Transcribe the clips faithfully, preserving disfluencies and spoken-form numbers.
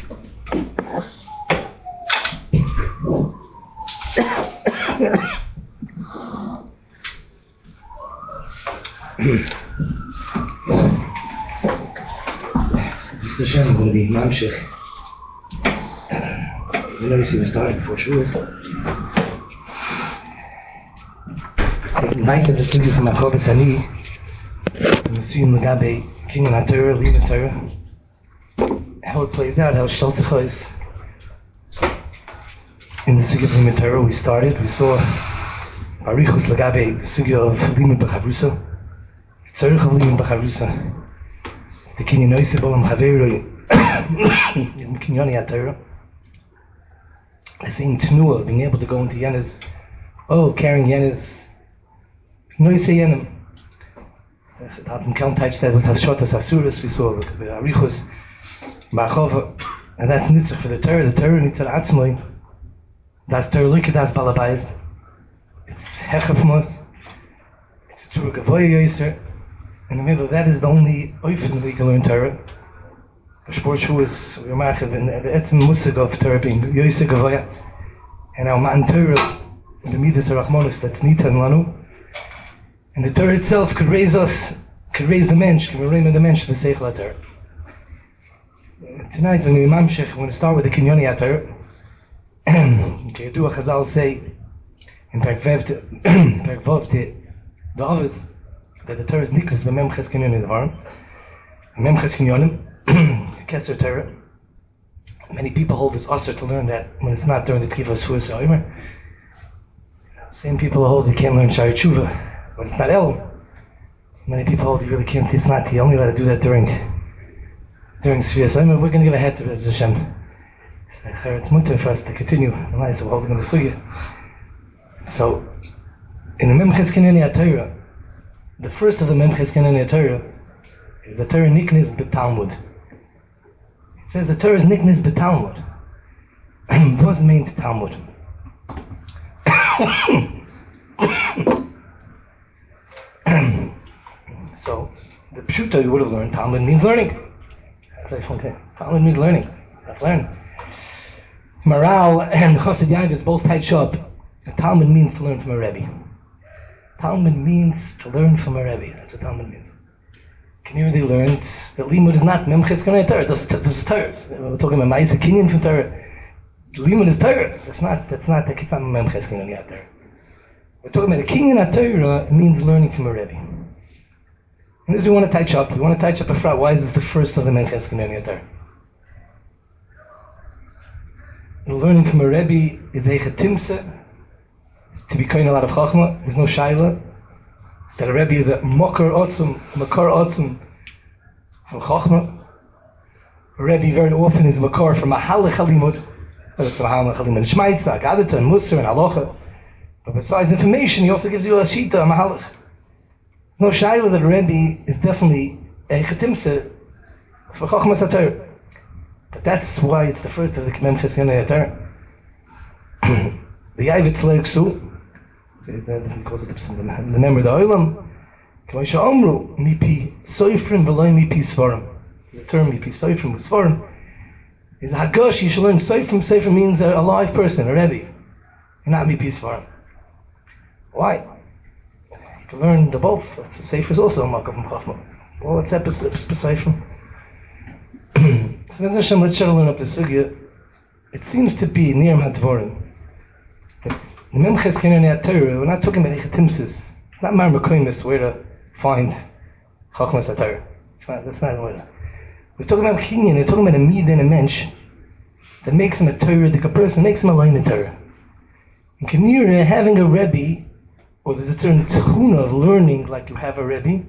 It's a shame I'm going to be Mamshech. You know, you see, we started before Shavuos. Taking light of the studios from Machovas Ani, and we see in the Gabe, King and HaTorah, Leave and Torah, how it plays out, how Shalzecha is. In the Sugya of Limud Torah, we started, we saw Arichus Lagabe, the Sugya of Limud B'Chavrusa, the Tzarech of Limud B'Chavrusa, the Kinyan Oisei Bolam Chaveroi, is M'Kinyani HaTorah. The same Tnuah, being able to go into Yena's, oh, carrying Yena's Noisei Yenim. The Hatam Kelm touched that was Hashotas Asuras, we saw the Arichus, Marchova, and that's Nitzach for the Torah. The Torah Nitzach Atzmoi. Das Torah Luke, das Balabayas. It's Hechaf Mos. It's a Tzuruk Avoy Yoiser. In the middle of that is the only Oifen that you can learn Torah. The Shpor Shu is, we are marked in the Etzem Musig of Torah being Yoiser Gavoya. And our Man Torah, the Midas Arachmonis, that's Nita and Lanu. And the Torah itself could raise us, could raise the mensch, could raise the mensch to the Seichel HaTorah. Tonight, when we Mamshech, we're going to start with the Kinyoni HaTorah. K'yadua Chazal say in Perek Vav the Avos that the Torah is niklas b'mem ches kinyonim devarim, mem ches kinyonim, keser Torah. Many people hold it's usher to learn that when it's not during the Kiva Suas or Omer. Same people hold you can't learn Shari Tshuva when it's not El. Many people hold you really can't. It's not. You only allowed to do that during during Svias Omer. We're going to give a head to Bez Hashem. It's mutter for us to continue. So we're holding on the sugya. So, in the Memches Kineni HaTorah, the first of the Memches Kineni HaTorah is the Torah Niknis B'Talmud. It says the Torah is Niknis B'Talmud. It wasn't meant Talmud. So, the Pshuta you would have learned, Talmud means learning. That's like, okay, Talmud means learning. That's learning. Maral and Chassid Yavis both tied up. Talmud means to learn from a Rebbe. Talmud means to learn from a Rebbe. That's what Talmud means. Can you really learn that Limud is not Memches Kinyan Torah? This is Torah. We're talking about Ma'aseh Kinyan from Torah. Limud is Torah. That's not. That's not the Kitzam Memches Kinyan Torah. We're talking about a Kinyan Torah. It means learning from a Rebbe. And this we want to touch up. We want to touch up a frat. Why is this the first of the Memches Kinyan Torah? Learning from a Rebbe is a chetimse to be kind a lot of chachma. There's no shaila that a Rebbe is a makar otzum, makar otzum from chachma. A Rebbe very often is a makar from a halach halimud, whether it's a halach halimud, shmaitza, gadata, and musar, and halacha. But besides information, he also gives you a shita, a mahalach. There's no shaila that a Rebbe is definitely a chetimse for chachma satar. But that's why it's the first of the K'mem Chesyana Yatar. The Yavitz Leiksu, so he calls it the memory of the Olam, K'maisha Omru, Mipi Soifrim V'loi Mipi Svarim. The term Mipi Soifrim V'svarim is a Hagosh. You should learn Soifrim. Soifrim means a live person, a Rebbe, and not Mipi Svarim. Why? You can learn the both. That's the Sefer is also a Makkah from Chachma. Well, it's Seifrim. So Hashem, let's try to learn up the sugya. It seems to be near Hadvorim that the Memches Kinyan HaTorah, we're not talking about Echetimsis. It's not Mar Mekoimis where to find Chachmas HaTorah. It's not. That's not the way. We're talking about Kinyan. We're talking about a Mid and a Mensch that makes him a Torah, the person makes him a line of Torah. In Kinyan, having a Rebbe, or there's a certain tchuna of learning like you have a Rebbe.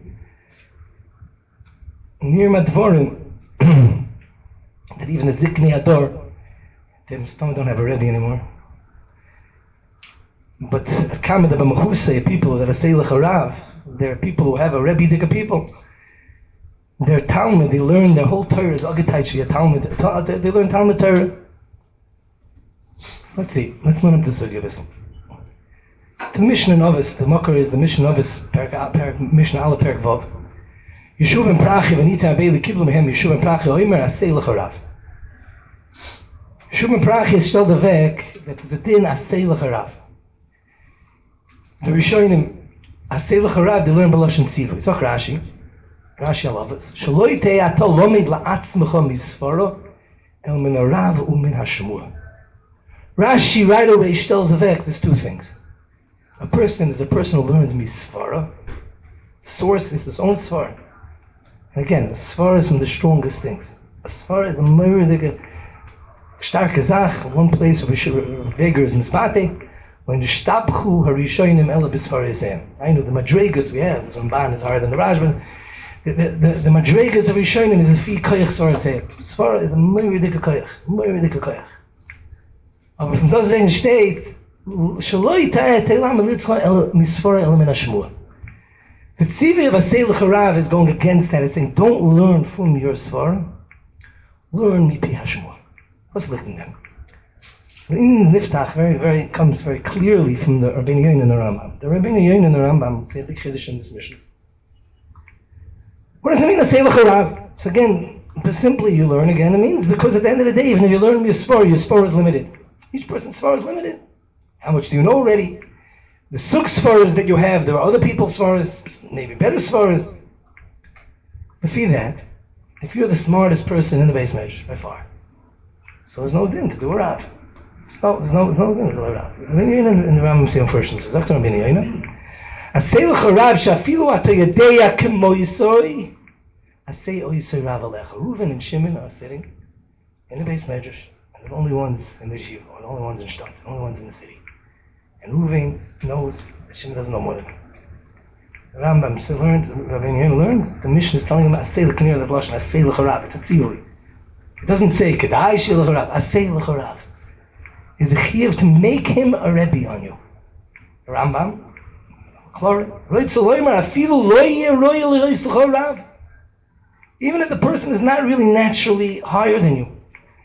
Near Madvorim. That even the Ziknei Hador, they don't have a Rebbe anymore. But Kamad B'Mechusei, people that are Seilach Harav, they're people who have a Rebbe, they're people. They're Talmud, they learn their whole Torah is Agataych via Talmud. They learn Talmud Torah. So let's see, let's learn up the Sugya this. The Mishnah in Ovis, the Makar is the Mishnah Ovis, Mishnah Ala Perek Vav. Yeshuv and Prachi v'nita abeli kiblu mehem Yeshuv and Prachi oimer asei l'charav. Shumen Prachis stellte weg, that is a din Aseilich Harav. The Rishonim, Aseilich Harav, they learn B'Lashon Tzivu. It's not Rashi. Rashi, I love it. Shaloi tei ato lomid la'atzmecha misfara, el min harav u'min hashmua. Rashi right away tells weg, there's two things. A person is a person who learns misfara. Source is his own svara. And again, a svara is from the strongest things. A svara is a murder, starke Zach, one place where Veger is misbate, when the Shtabchu Harishonim Ela B'Sfara Yisem. I know the Madregas we have, the Ramban is higher than the Rajban. The, the, the, the Madregas of Rishonim is a fi koyach Svara Yisem. Svara is a murder koyach, murder koyach. Aber from those wegen steht, Shaloi ta'eh te'lam elitzcha el misfara el min hashmua. The Tzivi of Aseilich Harav is going against that. It's saying, don't learn from your svara, learn mipi hashmua. What's looking them? So in Niftach very, very comes very clearly from the Rabbeinu Yoin and the Rambam. The Rabbeinu Yoin and the Rambam say a big chiddush in this mission. What does it mean Aseilich Harav? So again, but simply you learn again. It means because at the end of the day, even if you learn your svara, your svara is limited. Each person's svara is limited. How much do you know already? The suk svaras that you have, there are other people's svaras, maybe better svaras. But see that, if you're the smartest person in the base measure, by far, so there's no din to do a rav. There's no, there's no, there's no din to do a rav. When you're in the Rambam saying first, says, Doctor Rabbeinu Yoina, Aseilich Harav shafilu ato yadeya kemo yisoi, asei o yisoi rav alecha. Reuven and Shimon are sitting in the base measure, and they're the only ones in the yeshiva, or the only ones in Shtad, the only ones in the city. And Reuven knows that Shimon doesn't know more than him. The Rambam still learns, Rabbeinu Yoina learns, the Mishnah is telling him, Aseilich Knir that Lashon, Aseilich Harav, it's a tzivui. It doesn't say, Kedai Sheilich Harav, Aseilich Harav. It's a chiyuv to make him a Rebbe on you. The Rambam, even if the person is not really naturally higher than you.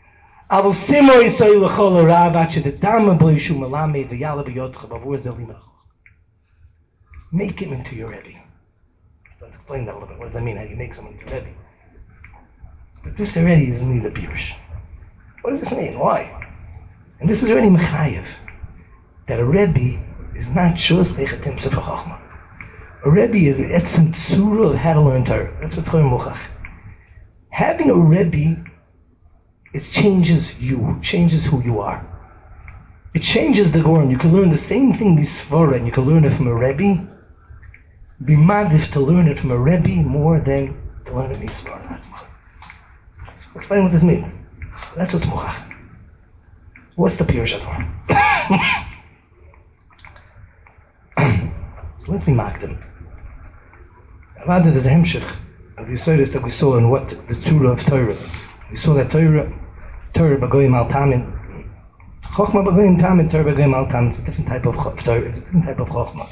Make him into your Rebbe. Let's explain that a little bit. What does that mean? How do you make someone into a Rebbe? But this already is me the Pirush. What does this mean? Why? And this is already Mechayev. That a Rebbe is not just Echatim Sefer Chachma. A Rebbe is an etzem tzura of how to learn Torah. That's what's called Mochach. Having a Rebbe, it changes you, changes who you are. It changes the Goran. You can learn the same thing, this Svara, and you can learn it from a Rebbe. Be madif to learn it from a Rebbe more than to learn it from Svara. That's Mochach. Let's explain what this means. That's what's Mochach. What's the Pirush Ador? So let's be makdim. Rather, there's a hemshich of the Yisodis that we saw in what the Tzura of Torah. We saw that Torah, Torah B'goyim Al Tamin, Chochma B'goyim Tamin, Torah B'goyim Al Tamin. It's a different type of Torah, it's a different type of Chochma.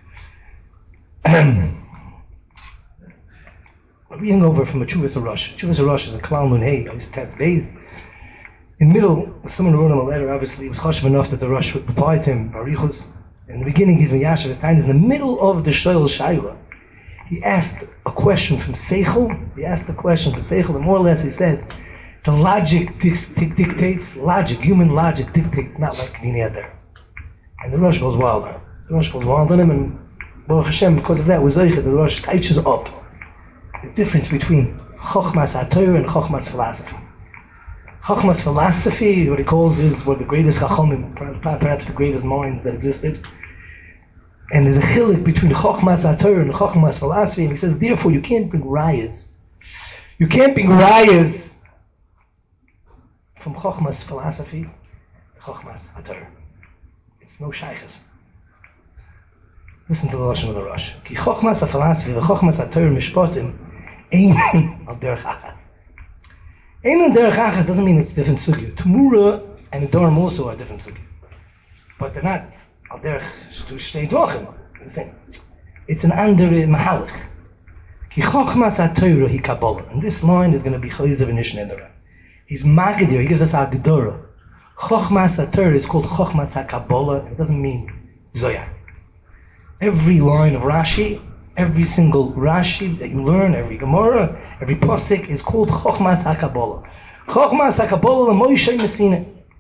Reading over from a Chuvas Arosh. Chuvas Arosh is a Klal Nun Hey, at least test based. In the middle, someone wrote him a letter, obviously, it was chashuv enough that the Rosh would reply to him, Barichus. In the beginning, he's Miyashav, his time is in the middle of the Shoyl Shaila. He asked a question from Seichel, he asked a question from Seichel, and more or less he said, the logic dictates, logic, human logic dictates, not like Nini there. And the Rosh goes wild on him. The Rosh goes wild on him, and Baruch Hashem, because of that, was Zeicha, the Rosh teaches up the difference between Chochmas HaTorah and Chochmas philosophy. Chochmas philosophy, what he calls is what the greatest Chachomim, perhaps the greatest minds that existed. And there's a chilik between Chochmas HaTorah and Chochmas philosophy, and he says, therefore, you can't bring rayas. You can't bring rayas from Chochmas philosophy to Chochmas HaTorah. It's no shaykhs. Listen to the Lashon of the Rosh. Ki Chochmas HaPhilosophy and Chochmas HaTorah mishpatim ein al derech achas. Ein al derech achas doesn't mean it's a different sugya. Tamura and Adoram also are different sugya. But they're not al derech shtei dvachim. The same. It's an andere mahalach. Ki Chochmas HaTorah hi Kabbalah. And this line is going to be Chayzev and Nishnedara. He's Magadir, he gives us a Gedorah. Chochmas HaTorah is called Chochmas HaKabbalah. It doesn't mean Zoyar. Every line of Rashi, every single Rashi that you learn, every Gemara, every Pasuk is called Chochmas HaKabbalah. Chochmas HaKabbalah l'Moshe Messina.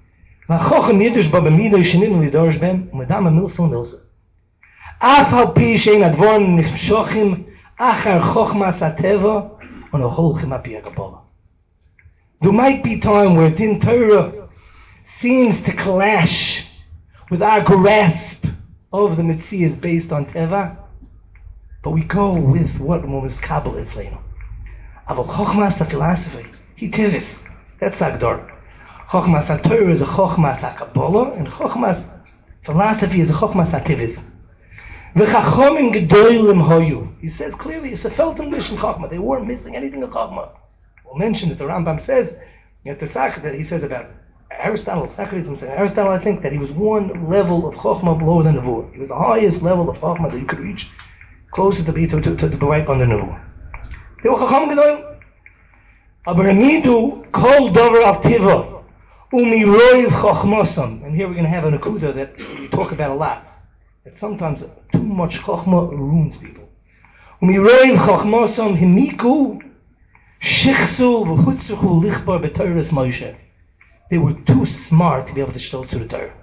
והחוכם יידיש בו במידו שנינו לדורש בהם, ומדם המילסו ומילסו. אף על פי שאין הדבון נמשוחים אחר חוכמת הטבע, ונהולכים על פי הקבלה. There might be time where Din Torah seems to clash with our grasp of the Metzias based on Teva, but we go with what Momis Kabbalah is leinu. Aval Chochmas a philosophy, he Tevis, that's the Agdor. Chochmas a Torah is a Chochmas a Kabbalah, and Chochmas philosophy is a Chochmas a Tevis. V'chachomim gedolim hoyu. He says clearly, it's a felton mission Chochma. They weren't missing anything of Chochma. We'll mention that the Rambam says at the Socrates that he says about Aristotle, Socrates, I'm saying Aristotle, I think that he was one level of Chochma lower than Nevuah. He was the highest level of Chochma that you could reach, closer to be to, to, to, to be right on the Nevuah. They were Chacham Gedolim. Aber amidu kol dover al tiva umiroiv chochmosam. And here we're going to have an akuda that we talk about a lot. That sometimes too much Chochma ruins people. Umiroiv chochmosam himiku shichsu v'hutzuchu lichbar b'Torahs Moshe. They were too smart to be able to shtel to the Torah.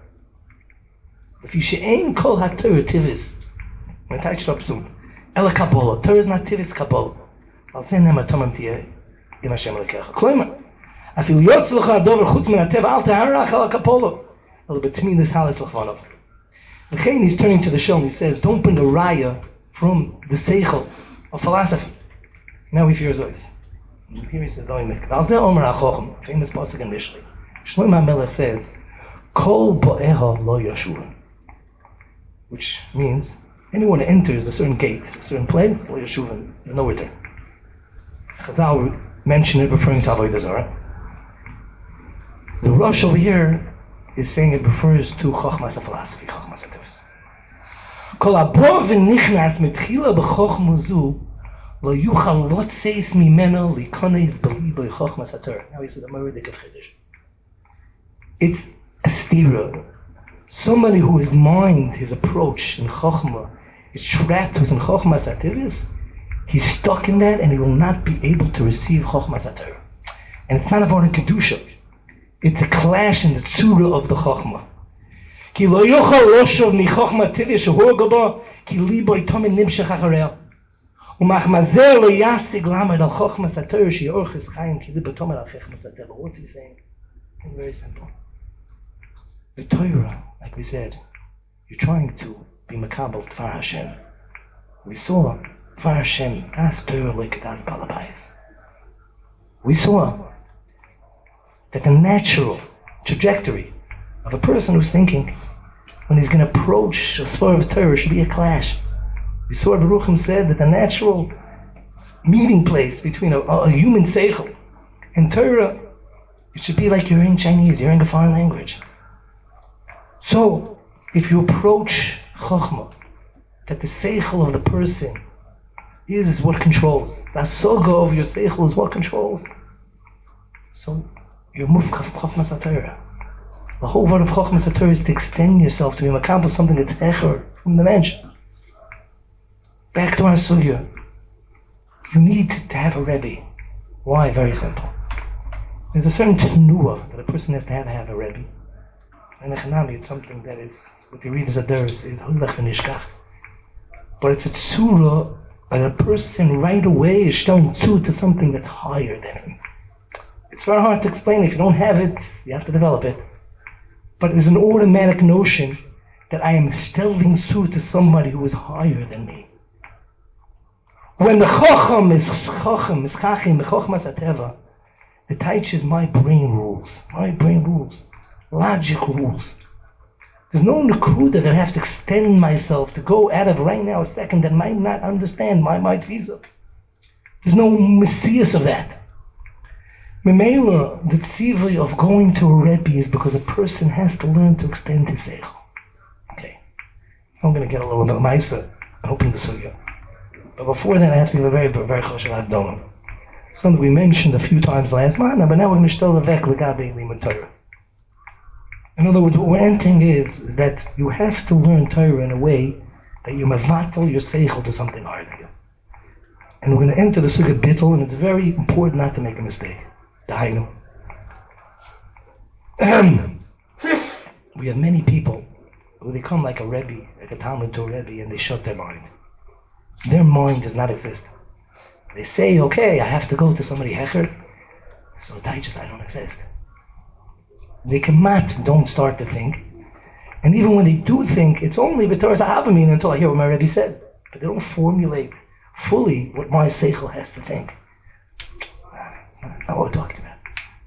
If you she'ein kol ha-Torah tivis, when I touched up soon, ela Kabbalah. Torah is not tivis Kabbalah. I'll say them atomam tiyeh im Hashem lekecha. Kloimer, afil yotz lecha adover chutz min ha-teva al taharach ela Kabbalah. Ela betmilis halis lechvanov. The Chaim is turning to the show and he says, don't bring a raya from the seichel of philosophy. Now we fear Zois. Here he says, Doimek. Al zeh omer ha-chochem, famous pasuk in Mishlei. Shlomo HaMelech says, Kol bo'eha lo yashuva, which means anyone who enters a certain gate, a certain place, lo yashuva, there's no return. Chazal mentioned it referring to Avodah Zarah. The Rosh over here is saying it refers to Chochmas philosophy, Chochmas HaTevus. Kol abor v'nichnas mitchila b'chochma zu lo yuchal lot seis mimeno likoneis b'libo Chochmas HaTorah. Now he said, I'm already kefchedesh. It's a stira. Somebody who his mind, his approach in Chochmah is trapped within Chochmas HaTevus, he's stuck in that and he will not be able to receive Chochmas HaTorah. And it's not about a Kedusha. It's a clash in the tzura of the Chochmah. Ki lo yochal loshav mi Chochmah Tevis shehu gaba ki libo itomin nimshach achareh. Umachmazer lo yasig lamed al Chochmas HaTorah sheyorchis chayim ki libo itomin al Chochmas HaTorah. What's he saying? It's very simple. The Torah, like we said, you're trying to be makabel Tvar Hashem. We saw Tvar Hashem as Torah like as Balabayas. We saw that the natural trajectory of a person who's thinking when he's going to approach a svar of Torah should be a clash. We saw Baruchim said that the natural meeting place between a, a human seichel and Torah, it should be like you're in Chinese, you're in a foreign language. So, if you approach Chochmah, that the seichel of the person is what controls, the asoga of your seichel is what controls, so you're mufkaf Chochmas HaTorah. The whole word of Chochmas HaTorah is to extend yourself to be makabel something that's hecher from the mensch. Back to our sugya. You need to have a Rebbe. Why? Very simple. There's a certain tenuah that a person has to have to have a Rebbe. And Echanami, it's something that is, what you read as a ders, is hulach v'nishkach. But it's a tzura that a person right away is showing tzura to something that's higher than him. It's very hard to explain. If you don't have it, you have to develop it. But there's an automatic notion that I am stelling tzura to somebody who is higher than me. When the Chocham is Chocham, is Chachim, the Chochmas HaTeva, the Taich is my brain rules. My brain rules. Logic rules. There's no nakuda that I have to extend myself to go out of right now a second that might not understand my mind's visa. There's no messias of that. Memela, the tzivui of going to a Rebbe is because a person has to learn to extend his seichel. Okay. I'm going to get a little bit of Maisa, opening the sugya. But before that, I have to give a very, very choshev adonam. Something we mentioned a few times last month, but now we're going to shtel levek legabe limud Torah. In other words, what we're entering is, is that you have to learn Torah in a way that you mavatal your seichel to something higher than you. And we're going to enter the sugya bittul, and it's very important not to make a mistake. Dahainu. We have many people who they come like a Rebbe, like a Talmud to a Rebbe, and they shut their mind. Their mind does not exist. They say, okay, I have to go to somebody hecher, so the Taichas, I don't exist. They kamat don't start to think. And even when they do think, it's only b'toras ha'avamin until I hear what my Rebbe said. But they don't formulate fully what my seichel has to think. It's not, it's not what we're talking about.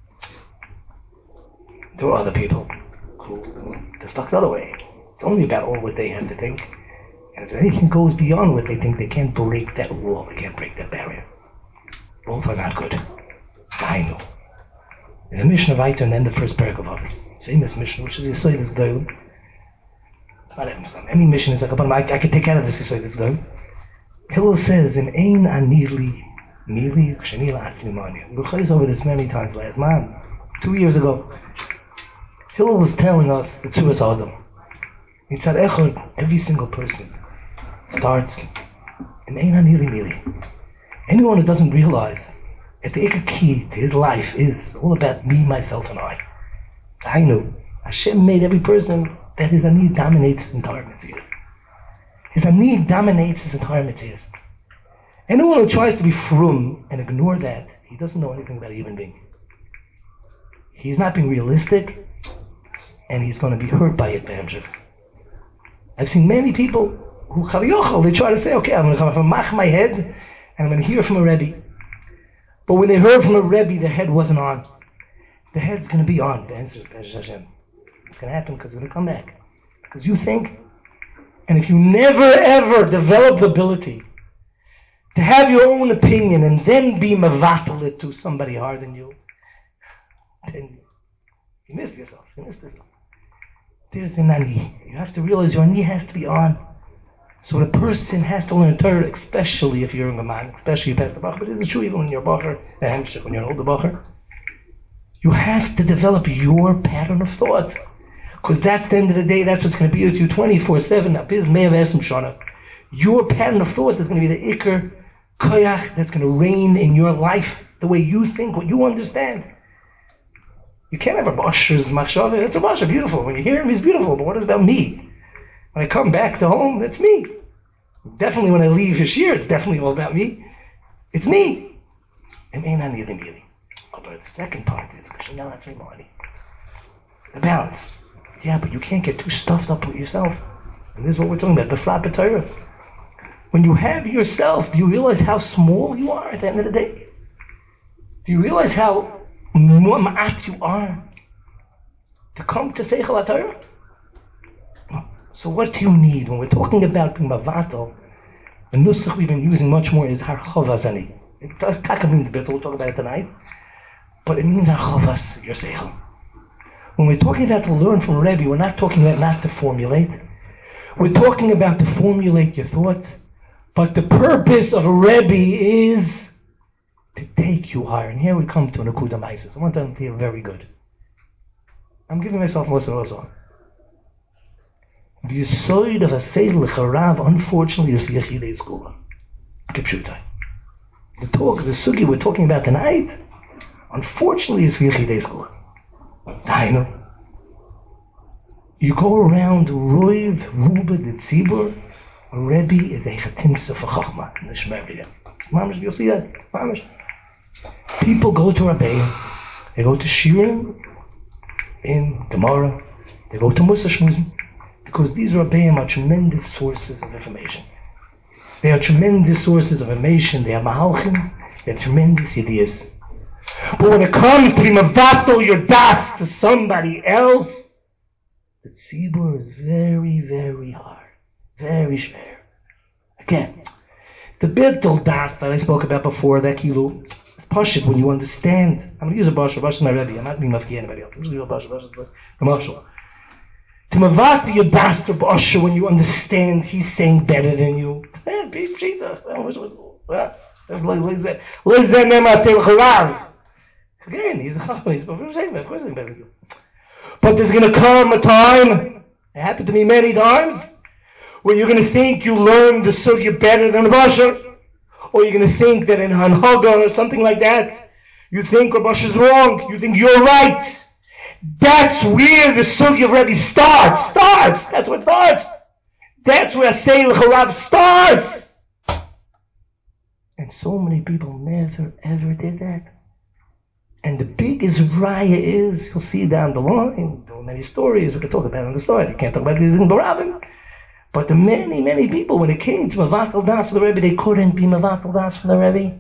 There are other people who they're stuck the other way. It's only about all what they have to think. And if anything goes beyond what they think, they can't break that wall. They can't break that barrier. Both are not good. I know. In the Mishnah Vayter and then the first parak of Avos, famous Mishnah, which is Yesodis Gdolim. It's not even some. Any Mishnah is like, I, I could take out of this Yesodis Gdolim. Hillel says, "Im ein anili mili k'shani la'atzmi mani." We were over this many times last month, two years ago. Hillel was telling us the Tzuras Adam. He said, "Echad, every single person starts im ein anili mili." Anyone who doesn't realize that the Ikar key to his life is all about me, myself, and I. I knew. Hashem made every person that his ani dominates his entire mitzvahs. His ani dominates his entire mitzvahs. Anyone who tries to be frum and ignore that, he doesn't know anything about a human being. He's not being realistic, and he's going to be hurt by it, Bamshik. I've seen many people who, they try to say, okay, I'm going to mach my head, and I'm going to hear from a Rebbe. But when they heard from a Rebbe, their head wasn't on. The head's going to be on. The answer is Hashem. It's going to happen because it's going to come back. Because you think, and if you never ever develop the ability to have your own opinion and then be mavatal it to somebody higher than you, then you missed yourself. You missed yourself. There's the nani. You have to realize your ani has to be on. So a person has to learn Torah, especially if you're a man, especially if you pass the bacher, but it's true even when you're a bacher, the hemshech, when you're an older bacher. You have to develop your pattern of thought. Because that's the end of the day, that's what's going to be with you twenty-four seven. Your pattern of thought is going to be the ikr koyach that's going to reign in your life, the way you think, what you understand. You can't have a basher's machshava. It's a basher, beautiful. When you hear him, he's beautiful, but what is about me? When I come back to home, that's me. Definitely when I leave his shir, it's definitely all about me. It's me. But the second part is, the balance. Yeah, but you can't get too stuffed up with yourself. And this is what we're talking about, B'frat b'Torah. When you have yourself, do you realize how small you are at the end of the day? Do you realize how ma'at you are to come to Seichel HaTorah? So what do you need? When we're talking about being mavatal, the nusach we've been using much more is harchavas ani. It does taka means bit, we'll talk about it tonight. But it means harchavas, your seichel. When we're talking about to learn from Rebbe, we're not talking about not to formulate. We're talking about to formulate your thought. But the purpose of a Rebbe is to take you higher. And here we come to an akuda maisis. I want them to hear very good. I'm giving myself most of those on. The yisoid of a seidel charav, unfortunately, is for yechidei skula. Kipshutai. The talk, the sugi we're talking about tonight, unfortunately, is for yechidei skula. I know. You go around Roiv, Ruba, the Tzibur, a Rebbe is a chatimsa for chachma in the Shemariya. Mamish, you'll see that. Mamish. People go to Rabbeim, they go to Shirim in Gemara, they go to Musa Shmuzim. Because these Rabbeim are tremendous sources of information. They are tremendous sources of information. They are mahalchim. They have tremendous ideas. But when it comes to be mavatal your das to somebody else, the tzibur is very, very hard. Very schwer. Again, the bittul das that I spoke about before, that kilu, it's pashut when you understand. I'm going to use a basha. Basha is my Rebbe. I'm not being mafki anybody else. I'm just going to use a basha. Basha is the marshal. To mavati your bastard basha when you understand he's saying better than you. Again, he's a chacham, he's of course he's better than you. But there's going to come a time, it happened to me many times, where you're going to think you learned the sugya better than the basha, or you're going to think that in Hanhaga or something like that, you think Rabash is wrong, you think you're right. That's where the sugi of Rebbe starts. Starts. That's where it starts. That's where Seil Charav starts. And so many people never ever did that. And the biggest raya is, you'll see down the line, there are many stories we could talk about on the side. You can't talk about these in Barabim. But the many, many people, when it came to Mavatal Das for the Rebbe, they couldn't be Mavatal Das for the Rebbe.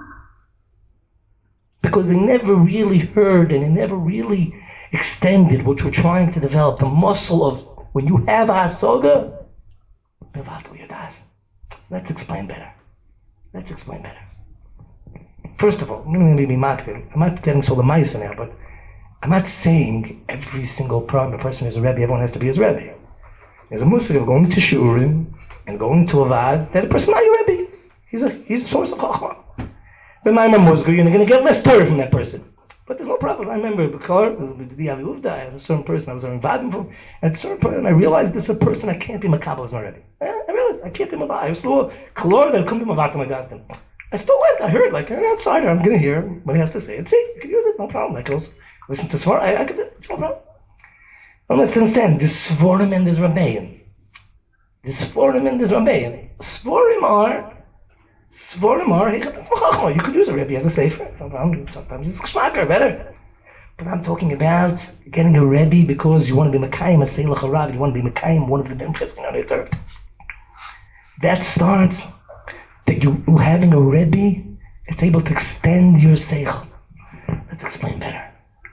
Because they never really heard and they never really extended what we're trying to develop, the muscle of when you have a Hasoga, Mavatal your Das. Let's explain better. Let's explain better. First of all, I'm going to be makdil. I'm not getting so the Maisa now, but I'm not saying every single problem, person is a Rebbe, everyone has to be his Rebbe. There's a musig of going to Shurim and going to Avad, that a person not your Rebbe. He's a, he's a source of Chachma. Then I'm a Musga, you're going to get less Torah from that person. But there's no problem. I remember before, with the Avi Uvda, I was a certain person I was in Vadim from, and a certain person, I realized this is a person I can't be Makabal as my Rebbe. I realized I can't be Makabal. I saw Kalor that couldn't be Mavatim Agastim. I still went. I heard, like, an outsider, I'm going to hear what he has to say. And see, you can use it, no problem. I can also listen to Svar. I, I can, it's no problem. I don't understand. This Svarim and this Rabbein. This Svarim and this Rabbein. Svarim are, Svarim are, you could use a Rebbe as a sefer. Sometimes, sometimes it's Geschmacker, better. But I'm talking about getting a Rebbe because you want to be Mekayim, a Seilach Harav, you want to be Mekayim, one of the Bimches on the earth. That starts that you having a Rebbe, it's able to extend your seichel. Let's explain better.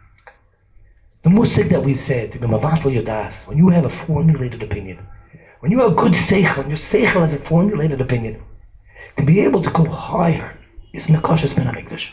The musik that we said, to be mavatal yodas, when you have a formulated opinion, when you have a good seichel, and your seichel has a formulated opinion, to be able to go higher is mekashas ben hamikdash.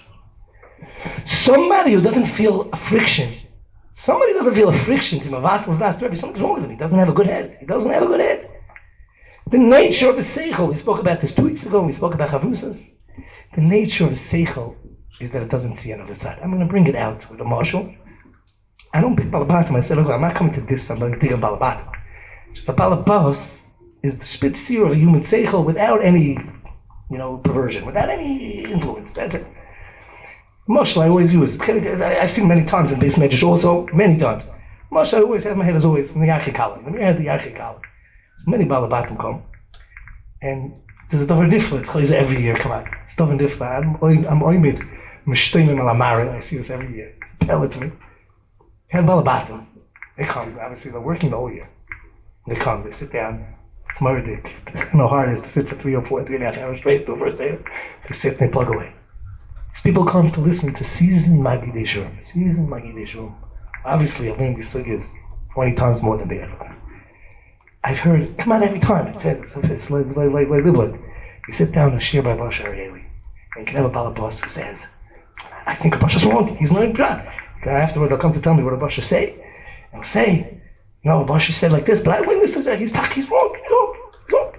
Somebody who doesn't feel a friction, somebody who doesn't feel a friction to mavatal yodas, Rebbe, something's wrong with him. He doesn't have a good head. He doesn't have a good head. The nature of a seichel, we spoke about this two weeks ago, we spoke about chavusas. The nature of a seichel is that it doesn't see another side. I'm going to bring it out with a marshal. I don't pick balabatim. I said, look, I'm not coming to this, I'm going to pick a balabatim. Just a balabas is the spitzir of a human seichel without any, you know, perversion, without any influence. That's it. Marshal I always use. I've seen many times in Beis Medrash also, many times. Marshal I always have my head as always in the Yarchei Kallah. The mirror has the Yarchei Kallah. So many balabatim come, and there's a davar nifla. It's called every year. Come on, it's davar nifla. I'm I'm oimid mishteinim al amarim. I see this every year. It's a pellet to me. And balabatim, they come. Obviously, they're working the whole year. They come. They sit down. It's murdik. You know how hard it is to sit for three or four, three and a half hours straight to first day. They sit and they plug away. These people come to listen to seasoned Magidei Shurim. Seasoned Magidei Shurim. Obviously, I've learned these sugyas twenty times more than they ever learned. I've heard, come on every time, it's it, it's, it's like, like, like, like, like, you sit down and share by Basha Arieli, and you can have a balabas who says, I think a Basha's wrong, he's not in Prat. Afterwards, they'll come to tell me what a Basha say, and I'll say, no, a Basha said like this, but I witnessed this, he's, he's wrong, he's wrong, he's wrong.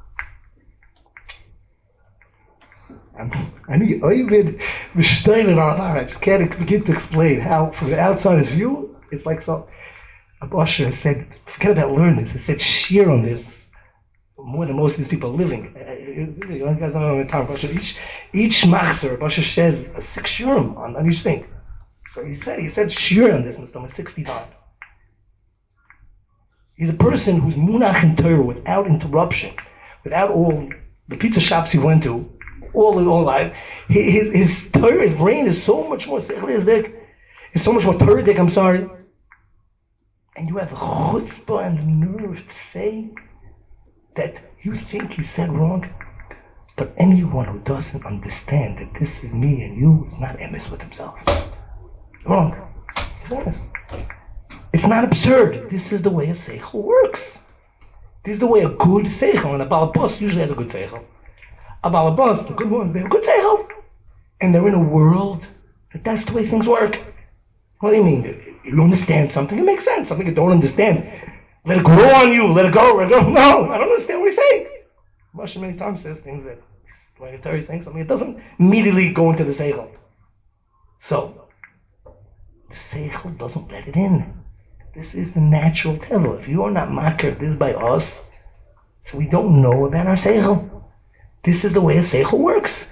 I'm, I need, Oivid, Mishtayim Alabar, I just can't begin to explain how, from the outsider's view, it's like so. A Basha has said, forget about learning this, has said sheer on this more than most of these people are living. Uh, you guys don't know the time. Each, each machzer, Basha says a six shurim on, on each thing. So he said, he said sheer on this, Mister sixty times. He's a person who's munach in Torah without interruption, without all the pizza shops he went to, all his whole life. His, his Torah, his brain is so much more sechli, is so much more Torah-dik, I'm sorry. And you have the chutzpah and the nerve to say that you think he said wrong. But anyone who doesn't understand that this is me and you is not emes with himself. Wrong. It's emes. It's not absurd. This is the way a seichel works. This is the way a good seichel, and a balabas usually has a good seichel. A balabas, the good ones, they have a good seichel. And they're in a world that that's the way things work. What do you mean? You understand something, it makes sense. Something you don't understand, let it grow on you, let it go, let it go. No, I don't understand what he's saying. Moshe many times says things that, when Torah is saying something, it doesn't immediately go into the seichel. So, the seichel doesn't let it in. This is the natural tevel. If you are not makar this by us, so we don't know about our seichel. This is the way a seichel works.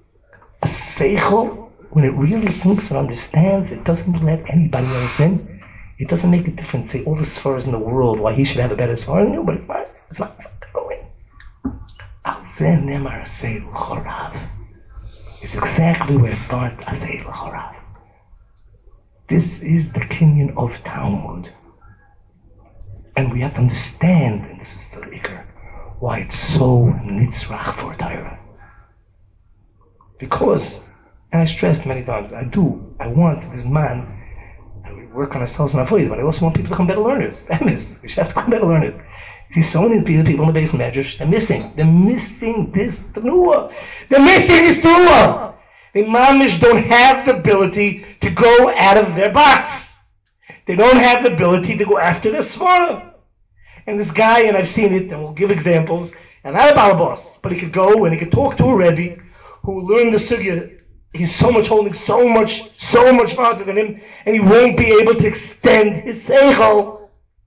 A seichel, when it really thinks and understands, it doesn't let anybody else in. It doesn't make a difference. Say all the svaras in the world why he should have a better svar than you, but it's not. It's not. It's not going. Al zeh nemar aseh l'chorav. It's exactly where it starts. Aseh l'chorav. This is the kinyan of Talmud, and we have to understand. And this is the ikar, why it's so nitzrach for Torah. Because, and I stressed many times, I do. I want this man. We work on ourselves and avoid, but I also want people to become better learners. We should have to become better learners. See, so many people in the base measures, they're missing. They're missing this tenuah. They're missing this tenuah. The mamish don't have the ability to go out of their box. They don't have the ability to go after the svara. And this guy, and I've seen it, and we'll give examples, and not a balabos, but he could go and he could talk to a rebbe who learned the sugya. He's so much holding so much, so much farther than him, and he won't be able to extend his seichel.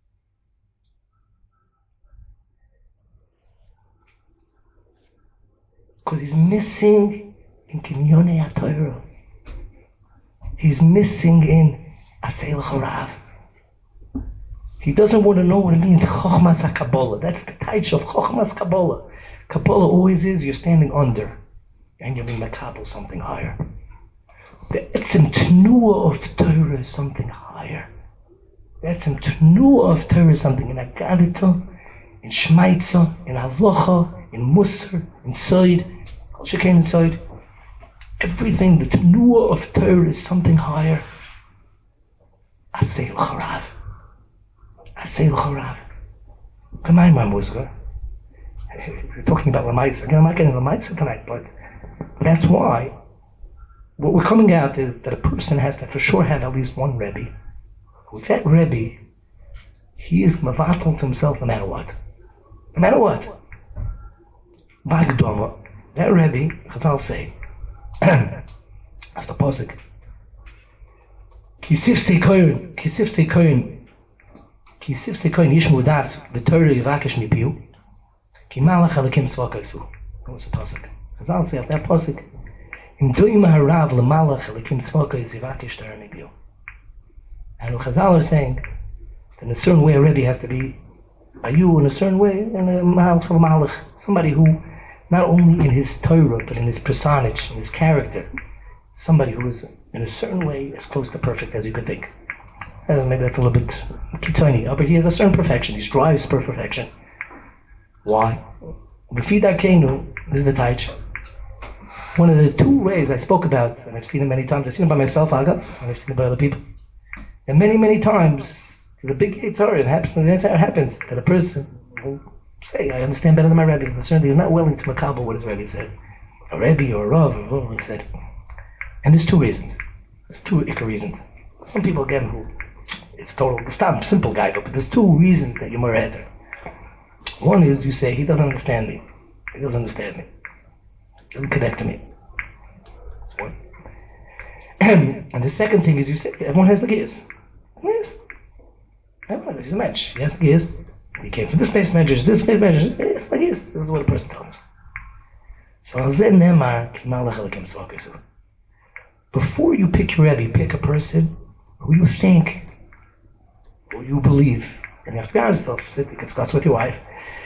Because he's missing in Kinyonei HaTorah. He's missing in Aseh L'chorav. He doesn't want to know what it means, Chochmas HaKabbalah. That's the title of Chochmas Kabbalah. Kabbalah always is, you're standing under, and you're being makabel something higher. The etzem tnuah of Torah is something higher. The etzem tnuah of Torah is something in Agadita, in Shmaitza, in Halacha, in Musar, in Soid, Kol Shekain in Soid. Everything, the tnuah of Torah is something higher. Aseh L'chorav. Aseh L'chorav. K'may ma muzgar. We're talking about Lamaisa. Again, I'm not getting Lamaisa tonight, but that's why what we're coming out is that a person has to for sure have at least one Rebbe. With that Rebbe, he is mavatal to himself no matter what. No matter what. Bagdoma. That Rebbe, Chazal say, after Posik, Kisif Seikoyin, Kisif Seikoyin, Kisif Seikoyin Yishmu Das, V'Torah Yivakesh Mipiu, Ki Malach Halakim Tzvakaisu. What's the Posik? Chazal say, after that Posik, Im Doima Harav L'Malach Halakim Tzvakais Yivakesh Torah Mipiu. And Chazal are saying that in a certain way a Rebbe has to be a you in a certain way, and a Malach Malach, somebody who not only in his Torah, but in his personage, in his character, somebody who is in a certain way as close to perfect as you could think. Uh, maybe that's a little bit kitoni, but he has a certain perfection. He strives for perfection. Why? The Fidah Kenu, this is the Taich. One of the two ways I spoke about, and I've seen it many times, I've seen it by myself, Aga, and I've seen it by other people. And many, many times, there's a big Yitzhar, it happens, it happens that a person will say, I understand better than my Rebbe, but certainly he's not willing to makabel what his Rebbe said. A Rebbe or a Rav or whatever he said. And there's two reasons. There's two ikar reasons. Some people, again, who, it's total, it's not simple guy, but there's two reasons that you're more enter. One is you say, he doesn't understand me. He doesn't understand me. He doesn't connect to me. That's one. And the second thing is you say, everyone has Nagias. Yes. Everyone, he's a mensch. He has Nagias. He came from this base measures, this base measures. Yes, Nagias. This is what a person tells us. So, before you pick your Rebbe, pick a person who you think, who you believe, and you have to be honest, sit, you can discuss with your wife,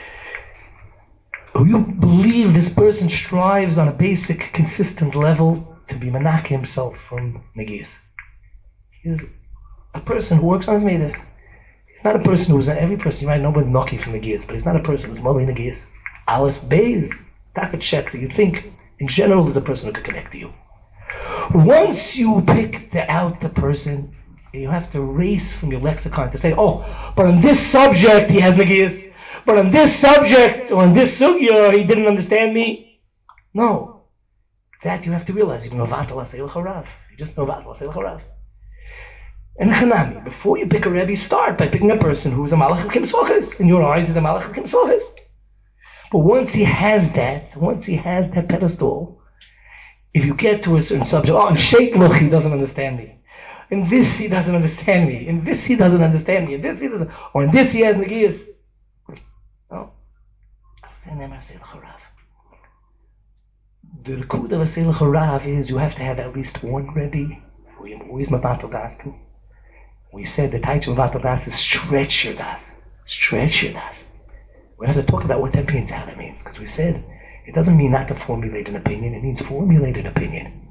who you believe this person strives on a basic, consistent level to be manaki himself from Nagias. He's a person who works on his Midas. He's not a person who's, every person, you might know about Noki from Nagias, but he's not a person who's Mali Nagias. Aleph, Beis, that could check that you think, in general, there's a person who could connect to you. Once you pick the, out the person, you have to race from your lexicon to say, oh, but on this subject he has Nagias, but on this subject, or on this sugya, he didn't understand me. No. That you have to realize, you know, you just know Vatal And Chanami, before you pick a Rebbe, start by picking a person who is a Malach Hakim Sochas. In your eyes, he's a Malach Hakim Sochas. But once he has that, once he has that pedestal, if you get to a certain subject, oh, in Sheikh Luch, he doesn't understand me. In this, he doesn't understand me. In this, he doesn't understand me. In this, he doesn't, or in this, he has Nagias. No. The Rikud of Asel Charav is you have to have at least one Rebbe who is Mabatal Das to. We said the Taich Levatel Das is stretch your das. Stretch your das. We have to talk about what that means, how that means. Because we said it doesn't mean not to formulate an opinion, it means formulate an opinion.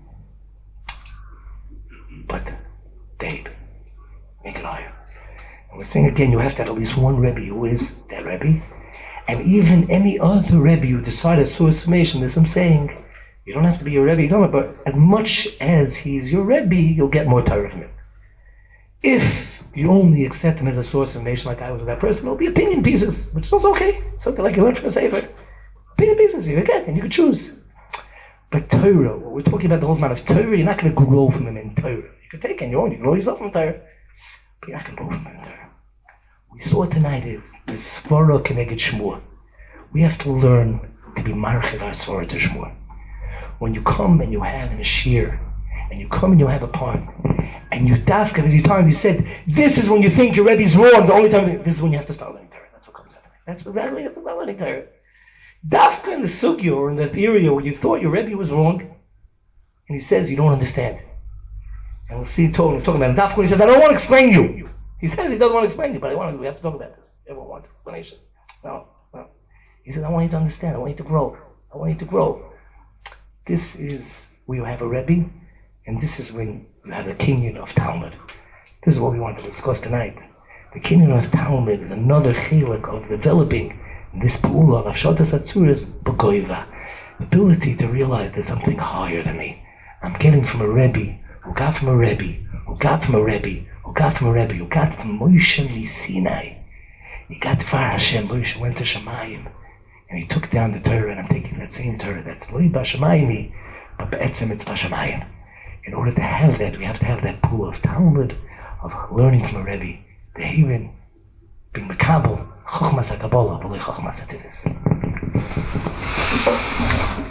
But, Dave, make it higher. And we're saying again, you have to have at least one Rebbe who is that Rebbe. And even any other Rebbe who decided to summation, this I'm saying, you don't have to be your Rebbe, you don't, but as much as he's your Rebbe, you'll get more Torah from him. If you only accept him as a source of information like I was with that person, it'll be opinion pieces, which is also okay. It's okay, like you learned from a Sefer. Opinion pieces, you get, and you can choose. But Torah, what we're talking about the whole amount of Torah, you're not going to grow from him in Torah. You can take it on your own, you can grow yourself from Torah, but you're not going to grow from him in Torah. What we saw tonight is the Svara Keneged Shmua. We have to learn to be marchiv our Svara to Shmua. When you come and you have a shir, and you come and you have a pond, and you dafka, there's your time you said, this is when you think your Rebbe's wrong, the only time, this is when you have to start learning Torah. That's what comes out of it. That's exactly when you have to start learning Torah. Dafka in the sugya, or in the area where you thought your Rebbe was wrong, and he says you don't understand. And we'll see, talking, talking about Dafka, he says, I don't want to explain you. He says he doesn't want to explain you, but I want to, we have to talk about this. Everyone wants explanation. No, no. He says, I want you to understand, I want you to grow. I want you to grow. This is where you have a Rebbe, and this is when you have the kinyan of Talmud. This is what we want to discuss tonight. The kinyan of Talmud is another chilek of developing this pula of Shotas Atzuris B'goiva. Ability to realize there's something higher than me. I'm getting from a Rebbe, who got from a Rebbe, who got from a Rebbe, who got from a Rebbe, who got from Moshe Sinai. He got Far Hashem, Moshe went to Shemayim, and he took down the Torah, and I'm taking that same Torah, that's Loi Bashamayim, but Be'etzem it's Bashamayim. In order to have that, we have to have that pool of Talmud, of learning from a Rebbe, the Haven, being Mekabel, Chochmas HaKabbalah, V'lei Chochmas HaTivis.